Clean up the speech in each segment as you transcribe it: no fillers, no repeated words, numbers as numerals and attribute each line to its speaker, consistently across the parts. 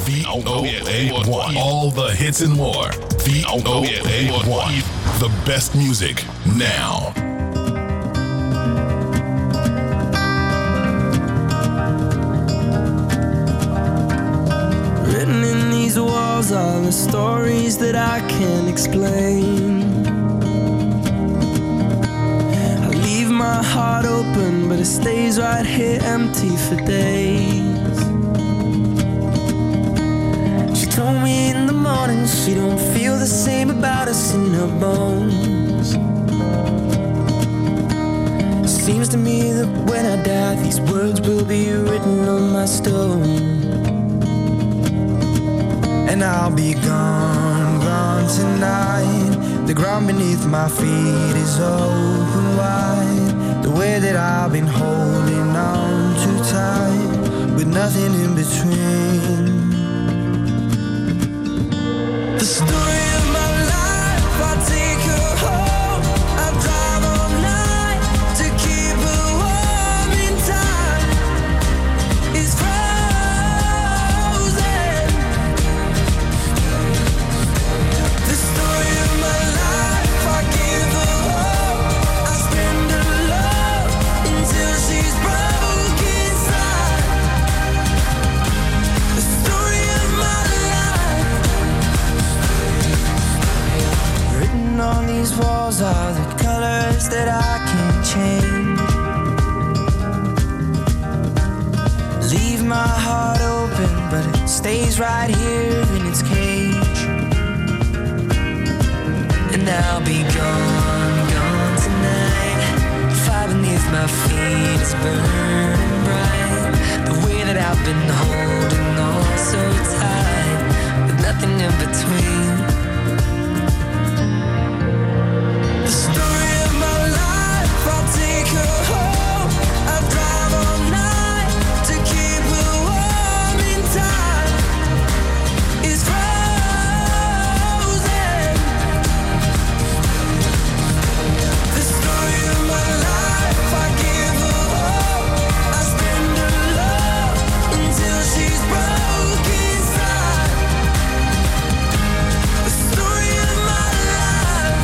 Speaker 1: VOA1. All the hits and more. VOA1. The best music now.
Speaker 2: Written in these walls are the stories that I can't explain. I leave my heart open, but it stays right here empty for days. She told me in the morning she don't feel the same about us in her bones. Seems to me that when I die, these words will be written on my stone. And I'll be gone, gone tonight. The ground beneath my feet is open wide. The way that I've been holding on too tight, with nothing in between. The story of my life, I take her home. I drive all night to keep her warm in time. It's frozen. The story of my life, I give her hope. I spend her love until she's broke inside. The story of my life. Written on these walls are the colors that I can't change. Leave my heart open, but it stays right here in its cage. And I'll be gone, gone tonight. Fire beneath my feet is burning bright. The way that I've been holding on so tight, with nothing in between. The story of my life, I'll take her home. I drive all night to keep her warm in time. It's frozen. The story of my life, I give her hope. I spend her love until she's broke inside. The story of my life.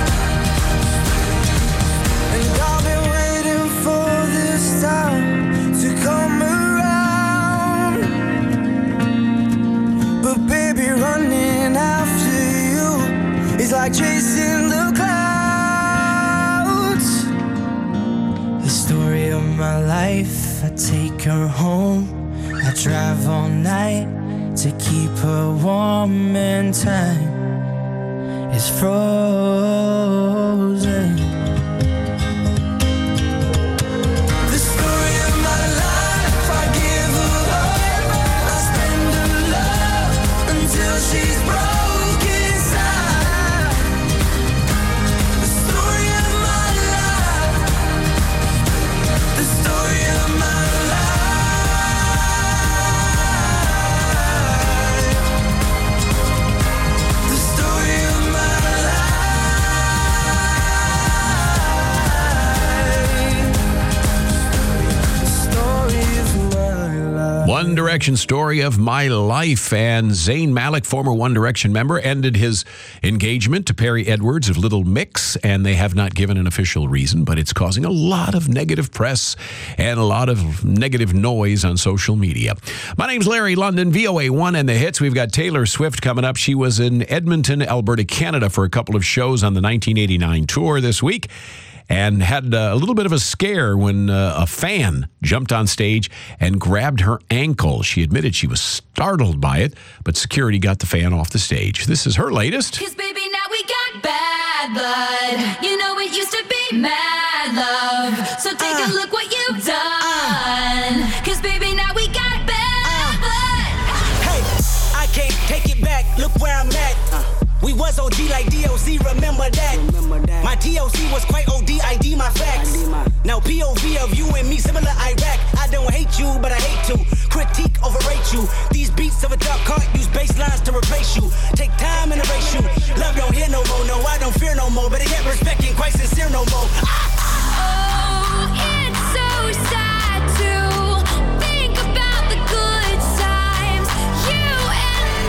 Speaker 2: And I've been waiting for this time to come around. But baby, running after you is like chasing the clouds. The story of my life, I take her home. I drive all night to keep her warm and time is frozen. The story of my life, I give her hope. I spend her love until she's broke inside. The story of my life. The story of my life. The story of my
Speaker 3: One Direction Story of My Life. And Zayn Malik, former One Direction member, ended his engagement to Perry Edwards of Little Mix, and they have not given an official reason, but it's causing a lot of negative press and a lot of negative noise on social media. My name's Larry London, VOA1 and the hits. We've got Taylor Swift coming up. She was in Edmonton, Alberta, Canada for a couple of shows on the 1989 tour this week, and had a little bit of a scare when a fan jumped on stage and grabbed her ankle. She admitted she was startled by it, but security got the fan off the stage. This is her latest.
Speaker 4: 'Cause baby, now we got bad blood. You know it used to be mad love. So take a look what you've done. 'Cause baby, now we got bad blood.
Speaker 5: Hey, I can't take it back. Look where I'm at. We was OG like DOC, remember that. My TOC was quite OD, ID my facts. Now POV of you and me, similar Iraq. I don't hate you, but I hate to critique, overrate you. These beats of a dark cart use bass lines to replace you. Take time and erase you. Love don't hear no more, no, I don't fear no more. But I get respect ain't quite sincere no more.
Speaker 4: Oh, it's so sad to think about the good times you and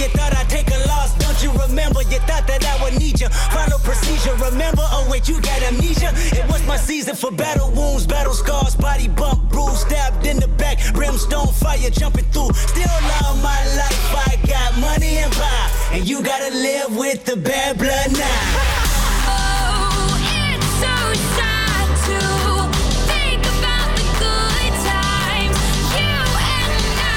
Speaker 5: you thought I'd take a loss. Don't you remember? You thought that I would need you. Follow procedure, remember? Oh wait, you got amnesia. It was my season for battle wounds, battle scars, body bump, bruise, stabbed in the back, brimstone fire jumping through. Still love my life. I got money and power, and you gotta live with the bad blood now.
Speaker 4: Oh, it's so sad to think about the good times, you and I.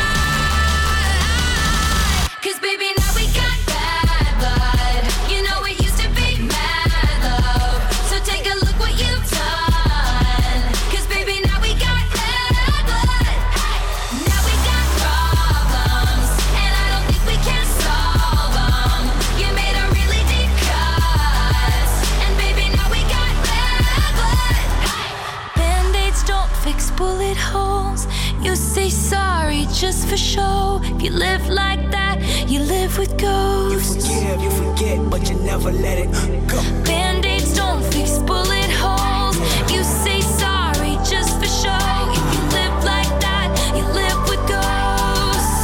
Speaker 4: 'Cause baby, now we got bad blood. You know it used to be mad love. So take a look what you've done. 'Cause baby, now we got bad blood. Now we got problems, and I don't think we can solve them. You made a really deep cut, and baby, now we got bad blood. Band-aids don't fix bullet holes. You say sorry just for show. If you live like that, you live with ghosts.
Speaker 5: You forget, but you never let it go.
Speaker 4: Band-aids don't fix bullet holes. You say sorry just for show. If you live like that, you live with ghosts.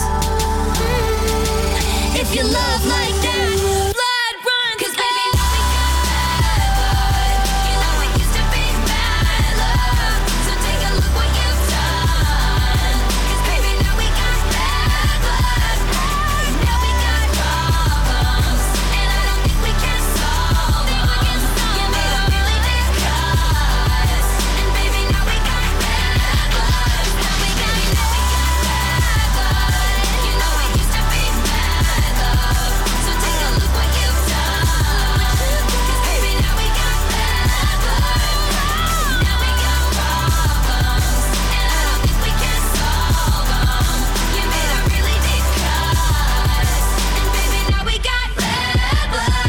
Speaker 4: If you love like that, blood run. 'Cause baby, now we got bad blood. You know it used to be mad love. So take a look what you've done. 'Cause baby, now we got bad blood. Now we got problems, and I don't think we can solve them. You made a really deep cut, and baby, now we got bad blood. Now we got bad blood. You know it used to be mad love. So take a look what you've done. 'Cause baby, now we got bad blood. Now we got problems, and I don't think we can solve them. You made a really deep cut, and baby, now we got bad blood.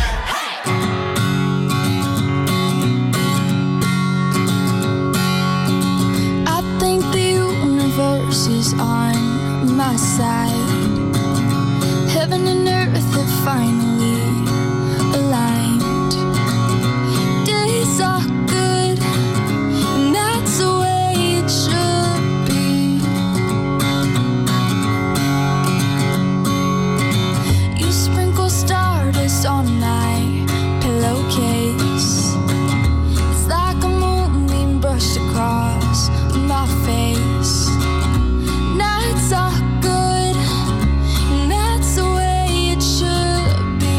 Speaker 6: I think the universe is on my side. Heaven and earth have finally aligned. Days are good, and that's the way it should be. You sprinkle stardust on my pillowcase. It's like a moonbeam brushed across my face. Nights are good, and that's the way it should be.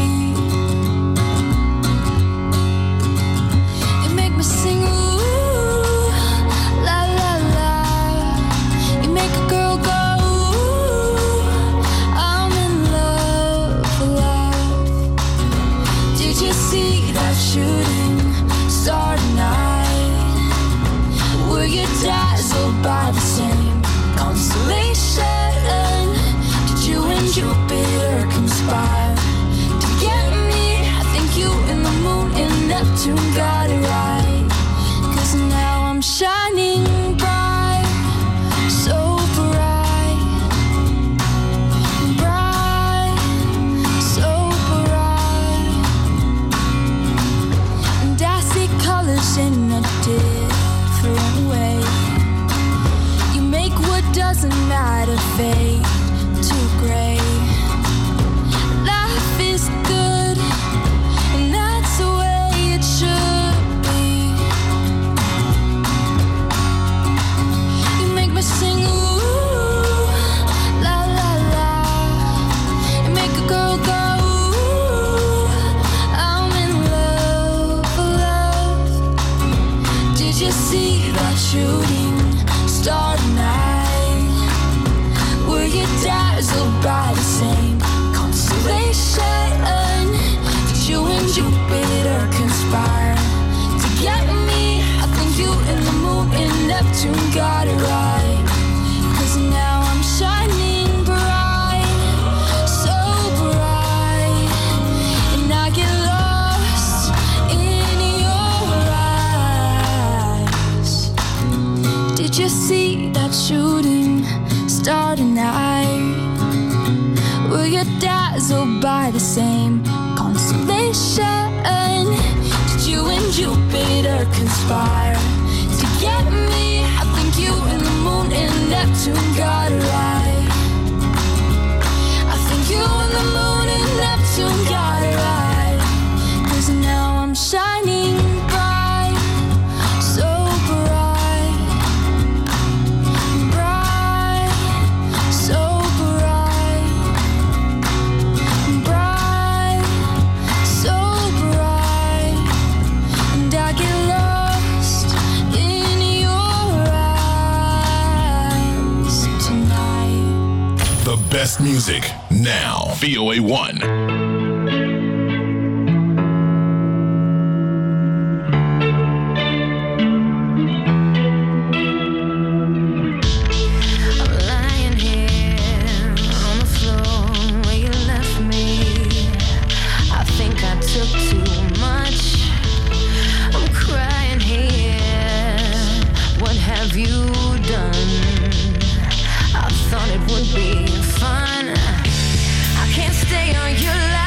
Speaker 6: You make me sing ooh, la la la. You make a girl go ooh, I'm in love, love. Did you see that shooting star tonight? Were you dazzled by the same constellation? Did you and Jupiter conspire to get me? I think you and the moon and Neptune got it right. 'Cause now I'm shining bright, so bright, bright, so bright. And I see colors in a different way. You make what doesn't matter fade to gray. Life is good, and that's the way it should be. You make me sing ooh, la la la. You make a girl go ooh, I'm in love, love. Did you see that shooting star tonight? Were you dazzled by the same constellation? Did you and Jupiter conspire to get me? I think you and the moon and Neptune got it right. 'Cause now I'm shining bright, so bright, and I get lost in your eyes. Did you see that shooting star tonight? Were you dazzled by the same constellation? Did you and Jupiter conspire to get me? I think you and the moon and Neptune got it right. I think you and the moon
Speaker 1: best music now. VOA1.
Speaker 6: I'm lying here on the floor where you left me. I think I took too much. I'm crying here. What have you done? I thought it would be fun. I can't stay on your life.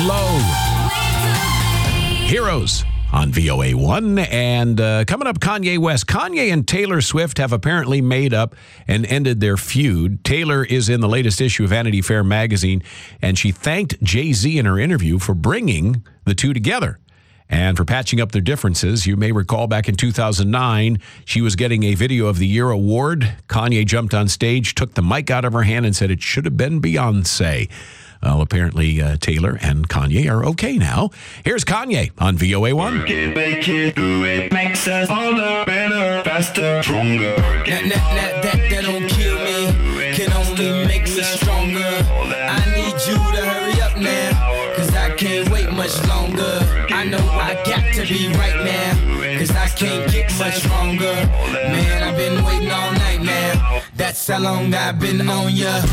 Speaker 3: Low. Heroes on VOA1. And coming up, Kanye West. Kanye and Taylor Swift have apparently made up and ended their feud. Taylor is in the latest issue of Vanity Fair magazine, and she thanked Jay-Z in her interview for bringing the two together and for patching up their differences. You may recall back in 2009, she was getting a Video of the Year award. Kanye jumped on stage, took the mic out of her hand, and said it should have been Beyonce. Well, apparently Taylor and Kanye are okay now. Here's Kanye on VOA1.
Speaker 7: Work it, make it, do it, makes us harder, better, faster, stronger.
Speaker 5: That don't kill me, can only make me stronger. I need you to hurry up now, cause I can't wait much longer. I know I got to be right now, cause I can't get much stronger. Man, I've been waiting all night now, that's how long I've been on ya.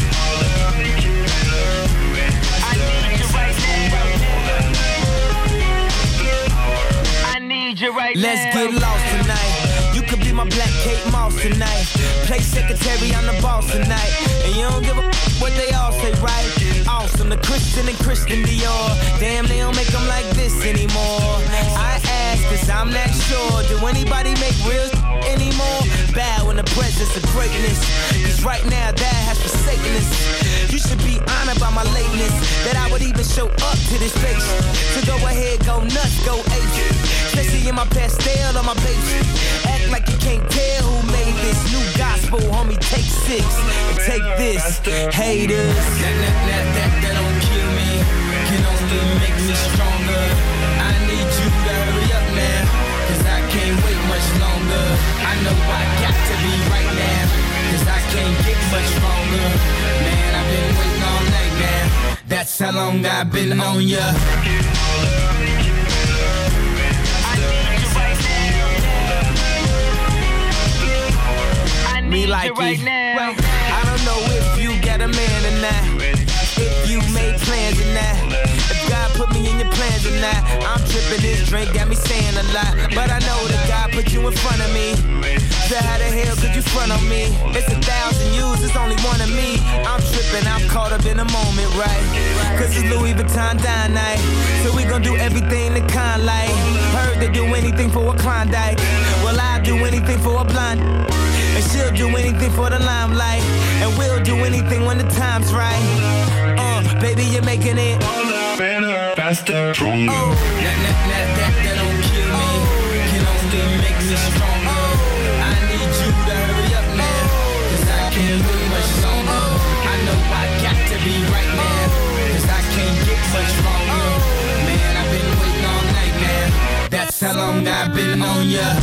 Speaker 5: Let's get lost tonight. You could be my black Kate Moss tonight. Play secretary, I'm the boss tonight. And you don't give a what they all say, right? Awesome, the Christian and Christian Dior. Damn, they don't make them like this anymore. I ask, cause I'm not sure. Do anybody make real anymore? Bow in the presence of greatness. Cause right now that has forsaken us. You should be honored by my lateness, that I would even show up to this place. So go ahead, go nuts, go ape. Especially in my pastel on my baby. Act like you can't tell who made this new gospel, homie. Take 6 and take this, haters. That don't kill me, can only make me stronger. I need you to hurry up now, cause I can't wait much longer. I know I got to be right now, cause I can't get much stronger. Man, I've been waiting all night now, that's how long I've been on ya. Me like right now. I don't know if you got a man or not, if you made plans or not, if God put me in your plans or not. I'm tripping, this drink got me saying a lot, but I know that God put you in front of me. So how the hell could you front on me? It's 1,000 yous, it's only one of me. I'm tripping, I'm caught up in the moment, right? Cause it's Louis Vuitton dine night, so we gon' do everything the kind like. Heard they do anything for a Klondike, well I'll do anything for a blonde. And she'll do anything for the limelight, and we'll do anything when the time's right. Baby, you're making it
Speaker 7: Harder, better, faster, stronger.
Speaker 5: That don't kill me, can only make me stronger. I need you to hurry up now, cause I can't wait much longer. I know I got to be right now, cause I can't get much stronger. Man, I've been waiting all night now, that's how long I've been on ya.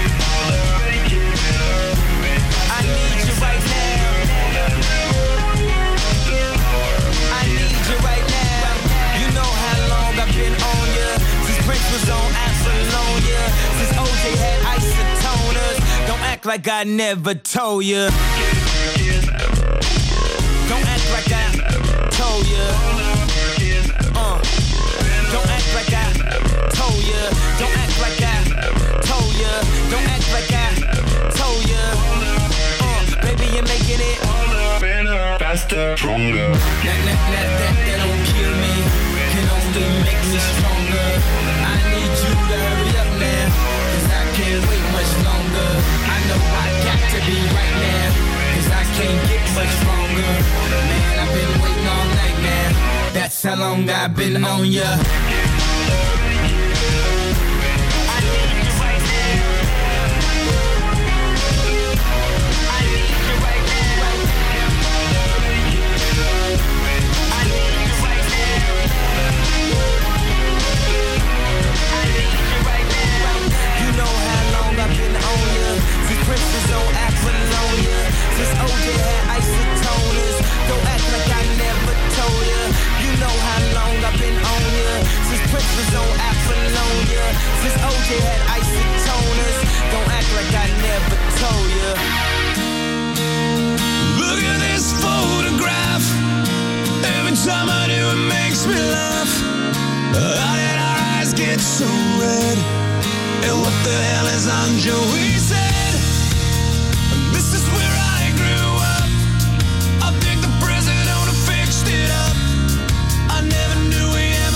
Speaker 5: Was on Apollonia, since OJ had isotoners. Don't act like I never told ya. Don't act like I told ya. Don't act like I told ya. Don't act like I told ya. Don't act like I told ya. Baby, you're making it
Speaker 7: Harder, better, faster, stronger.
Speaker 5: That don't kill me, can only make me stronger. I need you to hurry up now, cause I can't wait much longer. I know I got to be right now, cause I can't get much stronger. Man, I've been waiting all night now, that's how long I've been on ya. Princes on Apollonia, since OJ had isotoners. Don't act like I never told ya. You know how long I've been on ya. Since Princes on Apollonia, since OJ had isotoners. Don't act like I never told ya.
Speaker 8: Look at this photograph. Every time I do, it makes me laugh. How did our eyes get so red? And what the hell is on Joey's head? This is where I grew up. I think the president fixed it up. I never knew we ever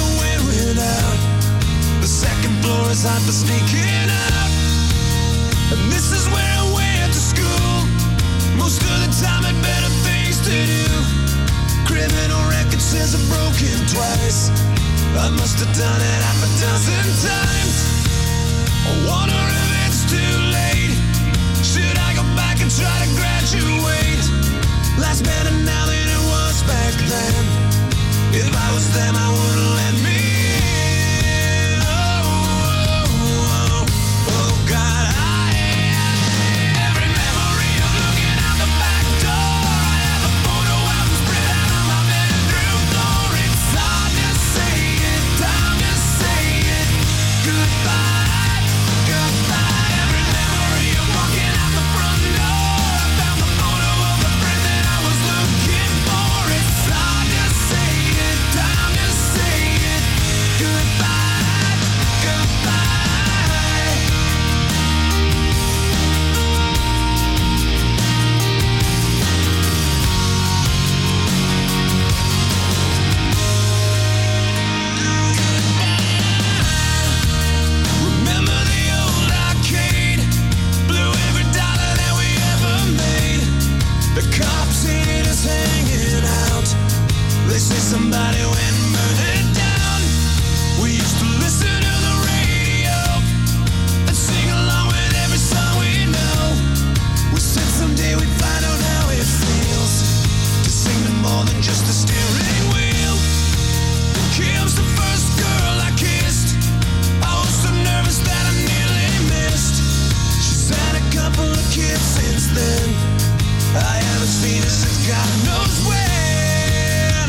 Speaker 8: kid since then. I haven't seen her since God knows when.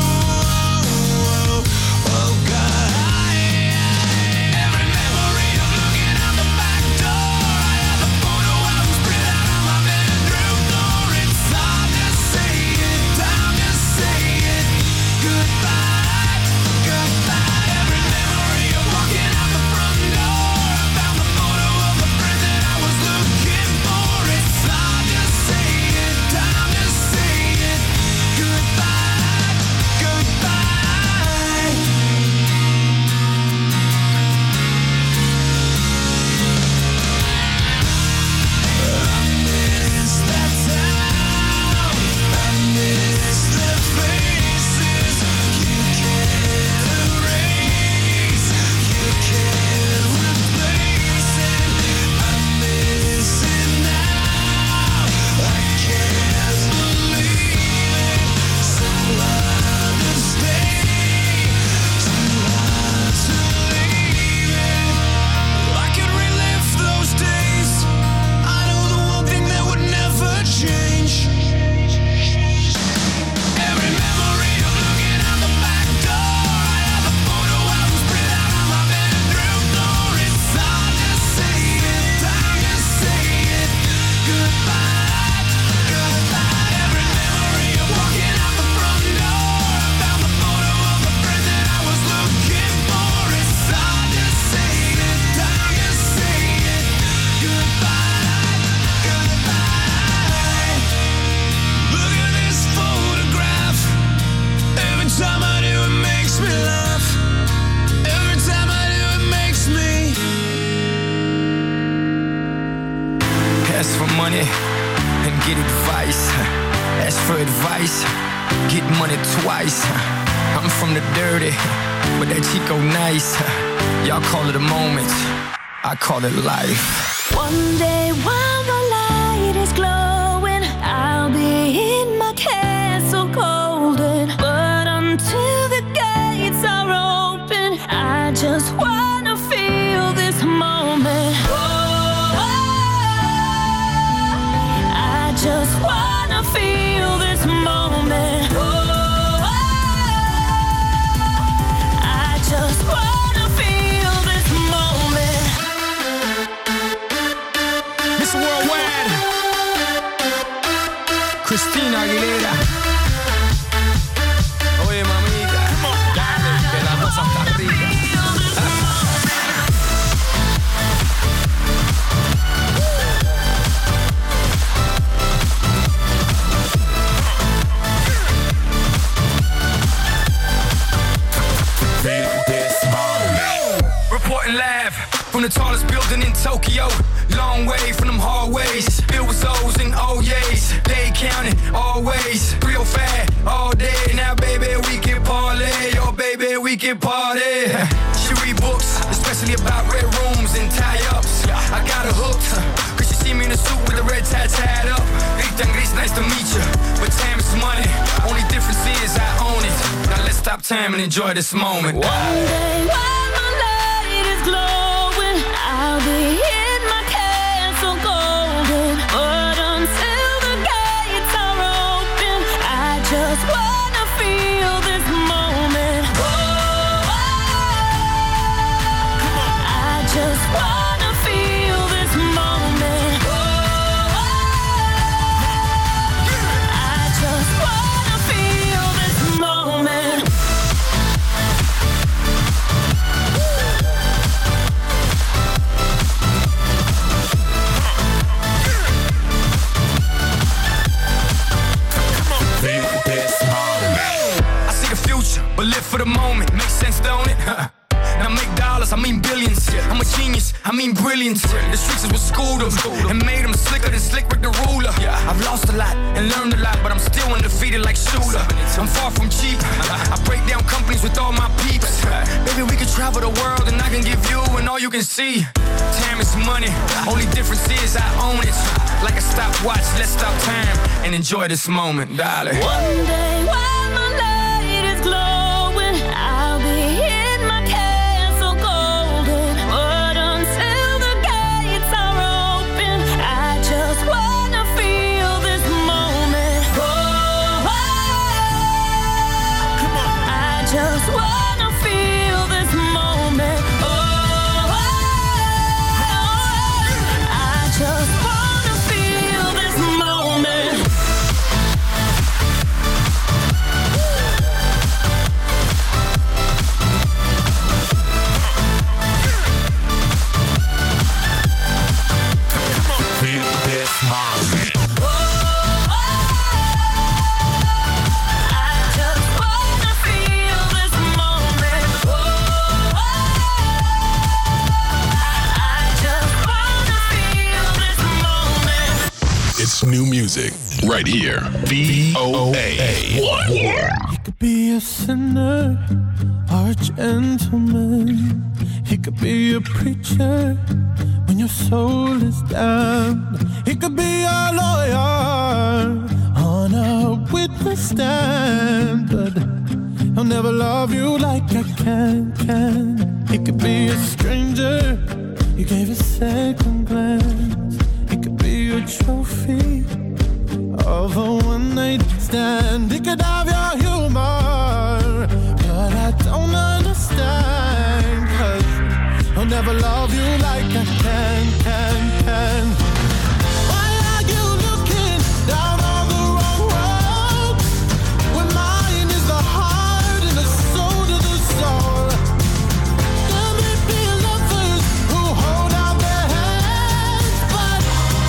Speaker 8: Oh God. Every memory of looking out the back door. I have a photo album spread out on my bedroom door. It's hard to say it, time to say it. Goodbye, goodbye. Every memory of walking out the front door. I found the photo of the friend that I was looking for. It's hard to say it, time to say it. Goodbye, goodbye. I miss that town. I miss the faces. You can't erase. You can't replace it. I miss it now. I can't believe it. So hard to stay. Too hard to leave it. I could relive those days. I know the one thing that would never change. Every memory of looking out the back door. I have a photo album spread out on my bedroom door. It's hard to say it, time to say it. Goodbye, goodbye. Every memory of walking out the front door. I found the photo of the friend that I was looking for. It's hard to say it, time to say it. Goodbye, goodbye. Look at this photograph. Every time I do, it makes me laugh. Every time I do, it makes me.
Speaker 9: Ask for money and get advice. Ask for advice, get money twice. I'm from the dirty, but that Chico nice. Y'all call it a moment, I call it life.
Speaker 6: One day while the light is glowing, I'll be in my castle golden. But until the gates are open, I just wanna feel this moment. Oh, I just wanna feel this moment. Oh, I just wanna feel this moment.
Speaker 9: Miss Worldwide, Christina Aguilera. Oye, mamita, dale, que la cosa está rica. Reporting live from the tallest building in Tokyo. Long way from them hallways. Filled with O's and O's. They counting always. 305 all day. Now, baby, we can parlay. Oh, baby, we can party. She read books, especially about red rooms and tie-ups. I got her hooked, cause she see me in a suit with the red tie tied up. Rita and Gris, nice to meet you. But time is money. Only difference is I own it. Now let's stop time and enjoy this moment.
Speaker 6: One day while my light is glowing, I'll be in my castle golden. But until the gates are open, I just wanna feel this moment. Oh, I just wanna feel this moment. Oh, I just wanna feel this moment.
Speaker 9: I see the future, but live for the moment. Makes sense, don't it? Now make dollars, I mean billions. I'm a genius, I mean brilliance. The streets is what schooled them and made them slicker than Slick Rick the ruler. I've lost a lot and learned a lot, but I'm still undefeated like Shooter. I'm far from cheap. I break down companies with all my peeps. Baby, we could travel the world and I can give you and all you can see. Time is money, only difference is I own it. Like a stopwatch, let's stop time and enjoy this moment, darling.
Speaker 6: One day while my light is glowing, I'll be in my castle golden. But until the gates are open, I just
Speaker 1: new music right here. VOA1.
Speaker 8: He could be a sinner or a gentleman. He could be a preacher when your soul is down. He could be a lawyer on a witness stand, but he'll never love you like I can. He could be a stranger you gave a second glance. He could be a trophy of a one-night stand. He could have your humor, but I don't understand, 'cause he'll never love you like I can. Why are you looking down on the wrong road when mine is the heart and the soul to the soul? There may be lovers who hold out their hands, but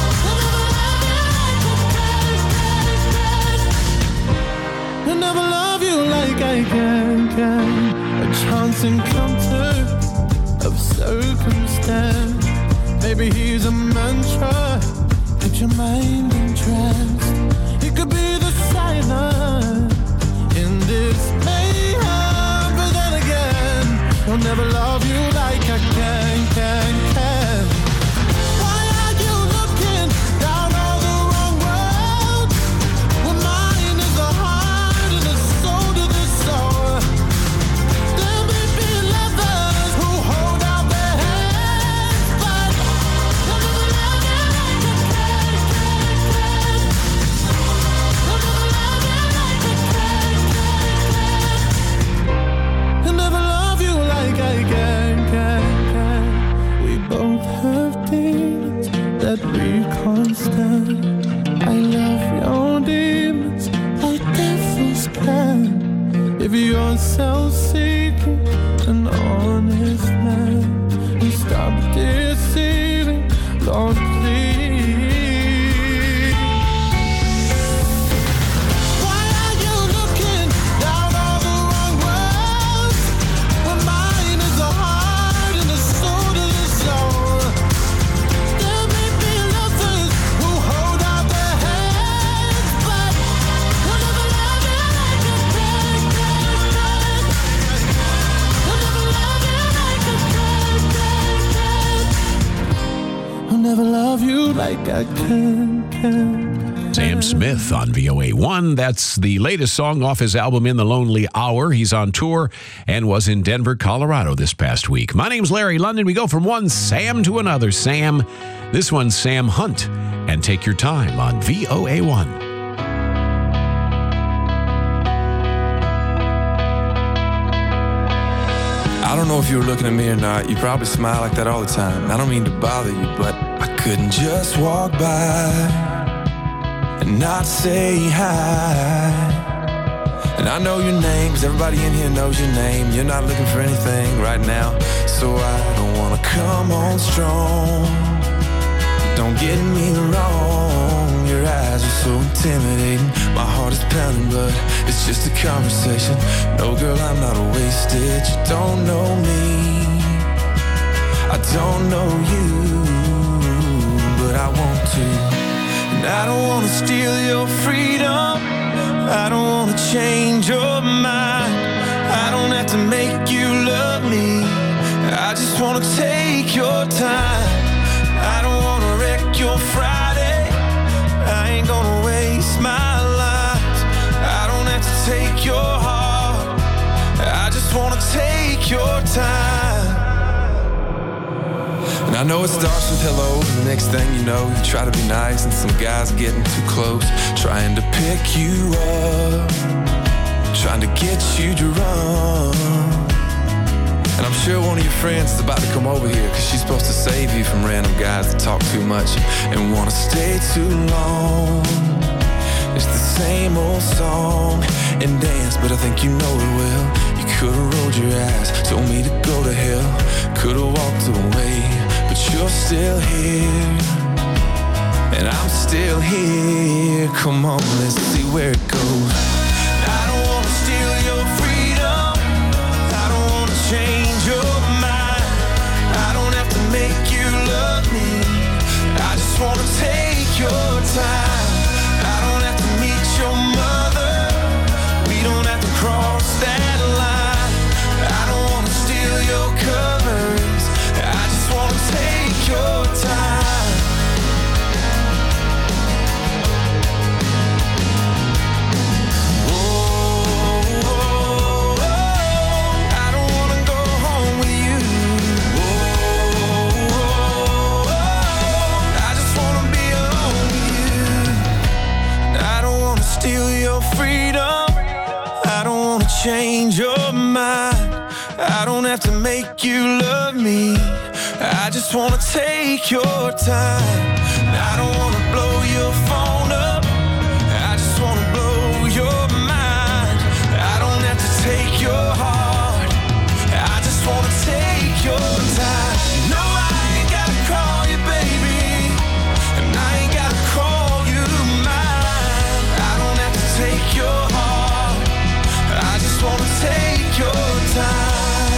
Speaker 8: they'll never love you like I can. A chance encounter of circumstance. Maybe he's a mantra, keeps your mind entranced. He could be the silence in this mayhem, but then again, he'll never love you like I can. Why are you looking down on the wrong road when mine is the heart and the soul to the soul? There may be lovers who hold out their hands, but they'll never love you like I can. They'll never love you like I can. They'll never love you like I can. We both have demons that we can't stand. I love your demons like devils can. If you're self-seeking, an honest man, you stop deceiving, Lord, please. Why are you looking down on the wrong road when mine is the heart and the soul to the soul? There may be lovers who hold out their hands, but they'll never love you like I can. They'll never love you like I can. I'll never love you like I can.
Speaker 3: Sam Smith on VOA1. That's the latest song off his album In the Lonely Hour. He's on tour and was in Denver, Colorado this past week. My name's Larry London. We go from one Sam to another Sam. This one's Sam Hunt. And Take Your Time on VOA1.
Speaker 10: I don't know if you were looking at me or not. You probably smile like that all the time. I don't mean to bother you, but I couldn't just walk by and not say hi. And I know your name, 'cause everybody in here knows your name. You're not looking for anything right now, so I don't wanna come on strong. Don't get me wrong, your eyes are so intimidating. My heart is pounding, but it's just a conversation. No, girl, I'm not wasted. You don't know me, I don't know you, but I want to. And I don't want to steal your freedom, I don't want to change your mind. I don't have to make you love me, I just want to take your time. I don't want to wreck your Friday, I ain't gonna waste my life. I don't have to take your heart, I just want to take your time. And I know it starts with hello, and the next thing you know, you try to be nice, and some guy's getting too close, trying to pick you up, trying to get you drunk. And I'm sure one of your friends is about to come over here, 'cause she's supposed to save you from random guys that talk too much and want to stay too long. It's the same old song and dance, but I think you know it well. You could've rolled your eyes, told me to go to hell, could've walked away, but you're still here, and I'm still here. Come on, let's see where it goes. I don't want to steal your freedom, I don't want to change your mind. I don't have to make you love me, I just want to take your time. have to make you love me. I just wanna take your time. I don't wanna blow your phone up. I just wanna blow your mind. I don't have to take your heart. I just wanna take your time. No, I ain't gotta call you baby, and I ain't gotta call you mine. I don't have to take your heart. I just wanna take your time.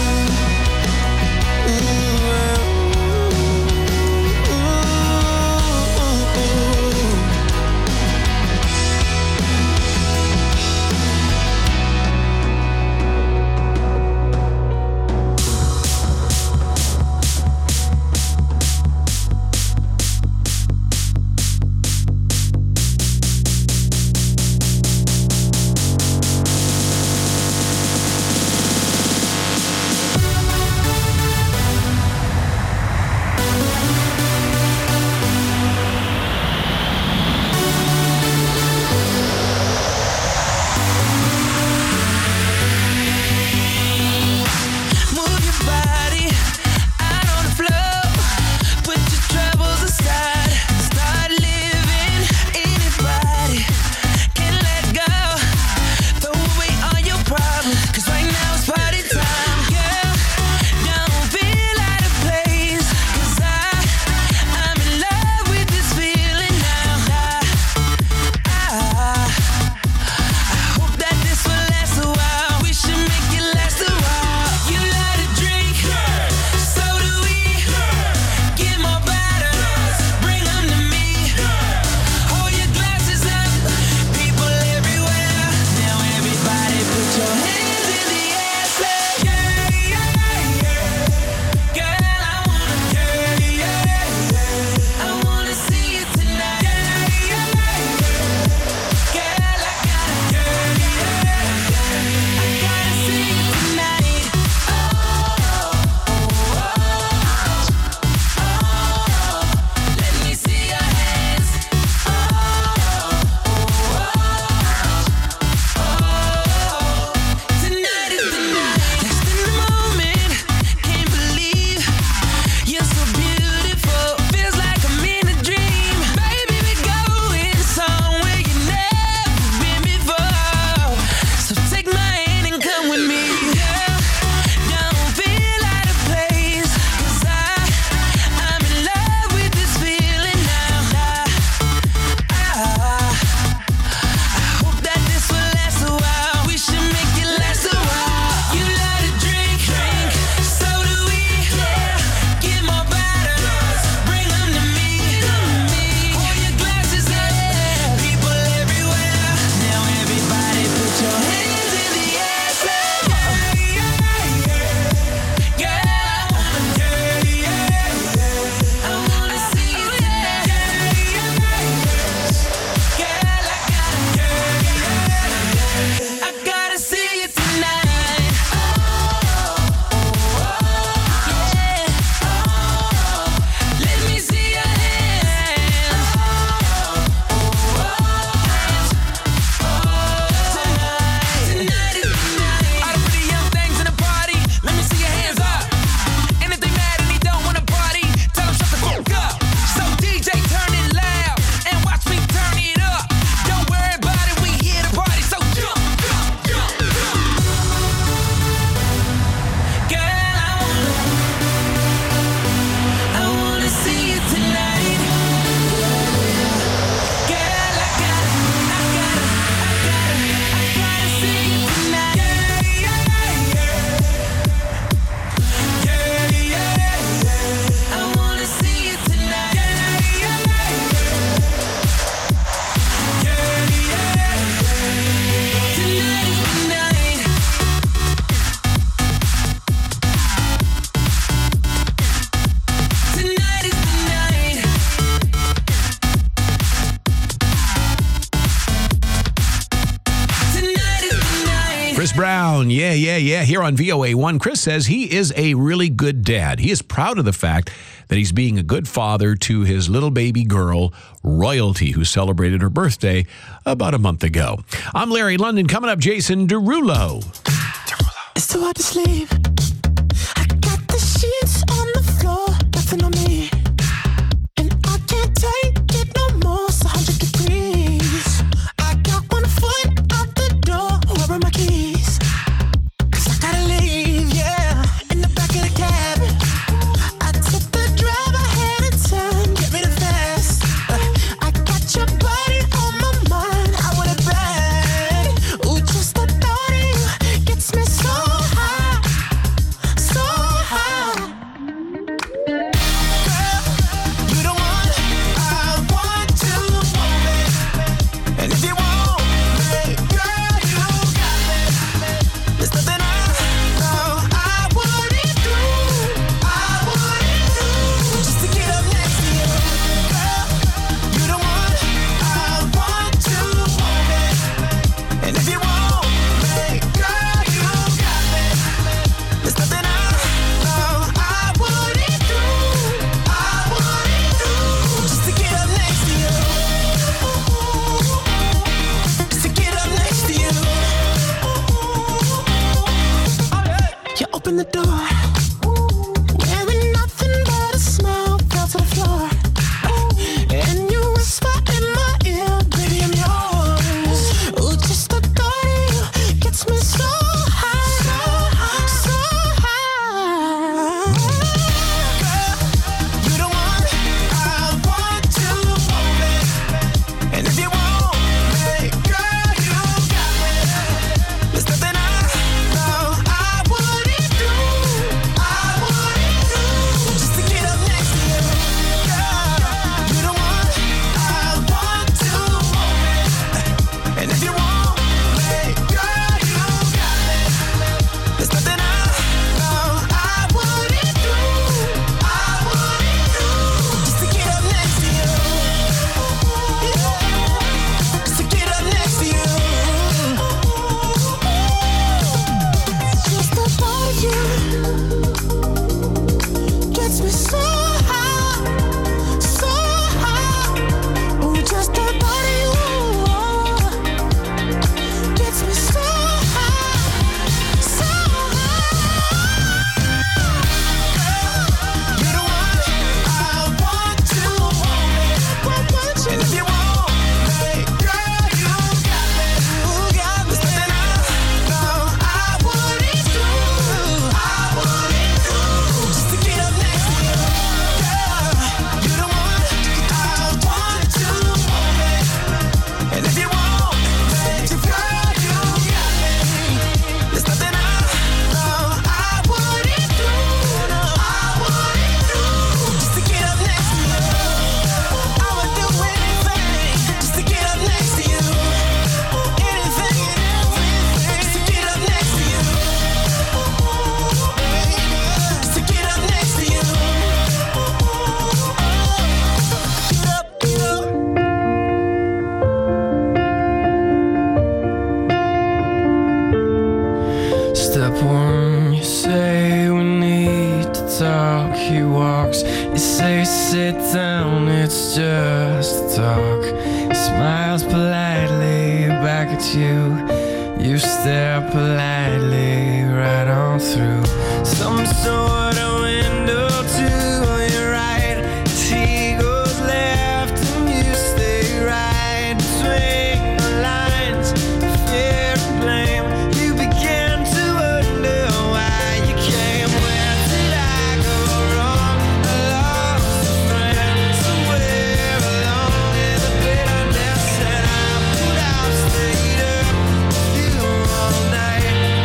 Speaker 3: Chris Brown, yeah. Here on VOA1, Chris says he is a really good dad. He is proud of the fact that he's being a good father to his little baby girl, Royalty, who celebrated her birthday about a month ago. I'm Larry London. Coming up, Jason Derulo.
Speaker 11: It's too hard to sleep.
Speaker 8: nothing on me. And I can't take it no more. It's 100 degrees. I got 1 foot out the door. Where are my keys? 'Cause I gotta leave, yeah. In the back of the cab, I took the drive ahead of time. Get rid of fast. I got your body on my mind. I want it bad. Ooh, just the thought of you gets me so high, so high. Girl, you the one I want to want me. And if you want me, girl, you got me. There's nothing I know I wouldn't do. I wouldn't do just to get up next to you. Girl, you the one I want to want me. And if you want me, girl, you got me. There's nothing I know I wouldn't do. I wouldn't do just to get up next to you. Just to get up next to you. You open the door, wearing nothing but a smile, fell to the floor. And you whisper in my ear, baby, I'm yours. Ooh, just the thought of you gets me so high, so high. Girl, you the one I want to want me. And if you want me, girl, you got me. There's nothing I know I wouldn't do. I wouldn't do just to get up next to you. Girl, you the one I want to want me. And if you want me, girl, you got me. There's nothing I know I wouldn't do. I wouldn't do just to get up next to you. Just to get up next to you. Just the thought of you gets me so high, so high. Ooh, just the thought of you gets me so high, so high. You're the one I want to want me. And if you want me, girl, you got me. There's nothing I know I wouldn't do. I wouldn't do just to get up next to you. Girl, you're the one I want to want me. And if you want me, girl, you got me. There's nothing I know I wouldn't do. I wouldn't do just to get up next to you. I would do anything just to get up next to you. Anything and everything just to get up next to you. Just to get up next to you. Get up, get up.
Speaker 10: Step one, you say we need to talk. He walks, you say sit down, it's just talk. He smiles politely back at you. You stare politely right on through some sort of window to your right. As he goes left and you stay right between the lines. Fear and blame. You begin to wonder why you came. Where did I go wrong? I lost a friend somewhere along in the bitterness, and I would have stayed up with you all night.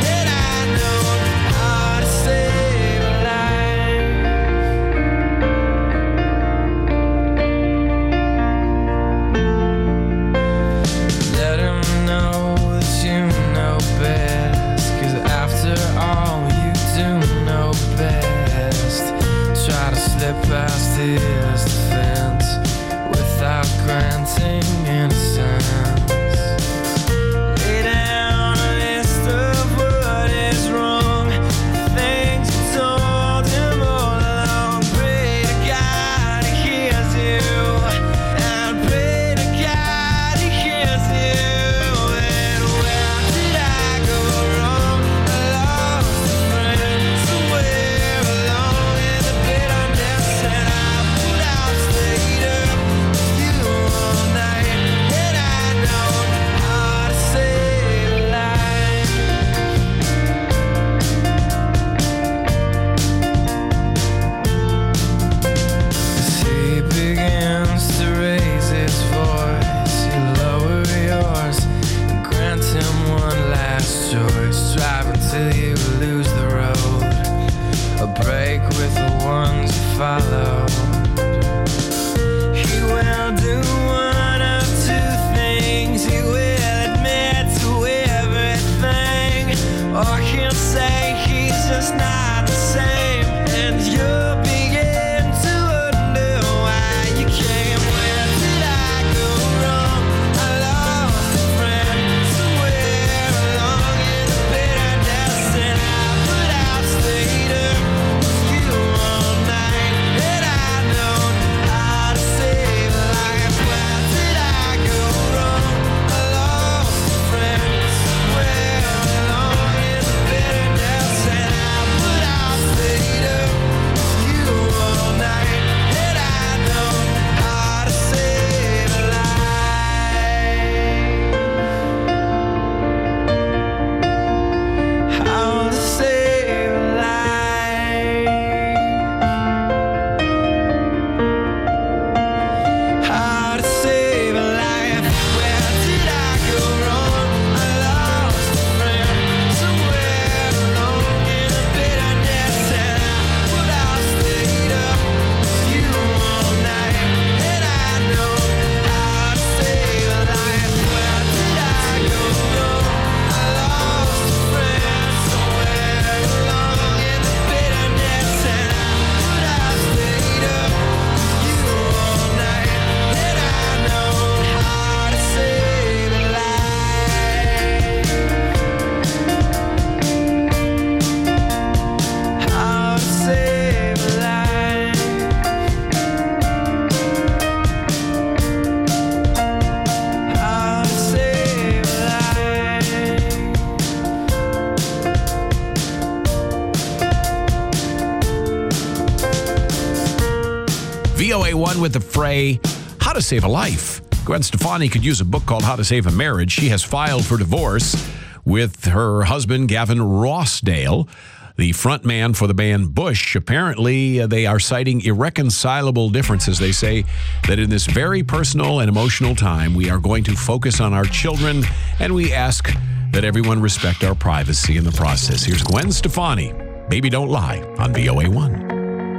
Speaker 3: on with the fray. How to Save a Life. Gwen Stefani could use a book called How to Save a Marriage. She has filed for divorce with her husband, Gavin Rossdale, the front man for the band Bush. Apparently, they are citing irreconcilable differences. They say that in this very personal and emotional time, we are going to focus on our children, and we ask that everyone respect our privacy in the process. Here's Gwen Stefani, Baby Don't Lie, on VOA1.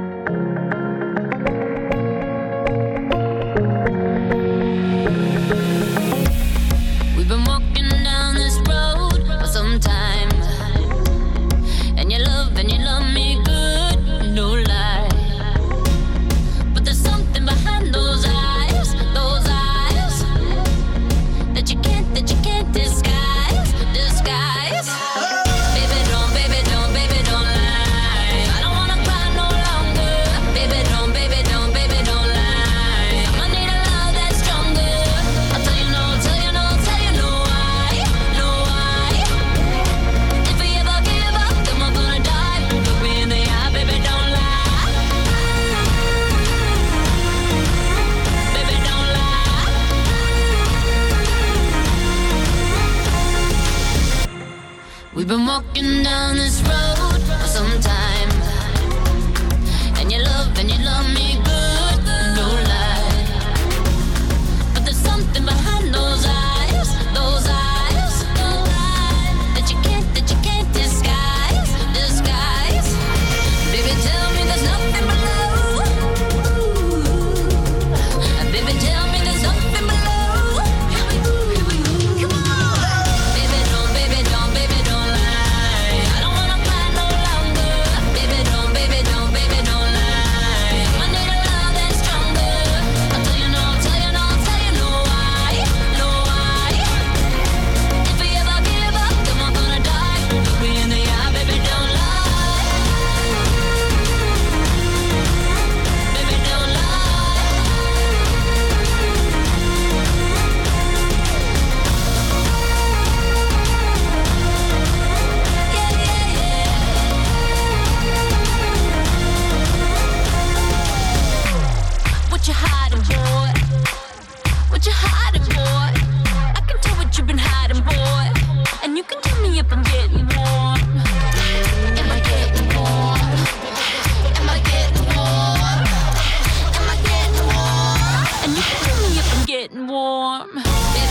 Speaker 6: We've been walking down this road for some time, and you love me good, no lie. But there's something behind those eyes that you can't disguise. Baby, don't lie. I don't wanna cry no longer. Baby, don't lie. I'ma need a love that's stronger. I'll tell you no why. If we ever give up, then we're gonna die. Look me in the eye, baby, don't lie. Baby, don't lie. We've been walking down this road for some time, and you love me good, no lie. But there's something behind those eyes that you can't disguise. Baby, tell me there's nothing below. Baby, tell me there's nothing below. Come on. Baby, don't lie. I don't wanna cry no longer. Baby, don't lie. I need a love that's stronger. I'll tell you no why. If we ever give up, then we're gonna die. Look me in the eye, baby, don't lie. Baby, don't lie. What you hiding, boy? What you hiding, boy? I can tell what you've been hiding, boy. And you can tell me if I'm getting warm. Am I getting warm? Am I getting warm? Am I getting warm? And you can tell me if I'm getting warm. Baby,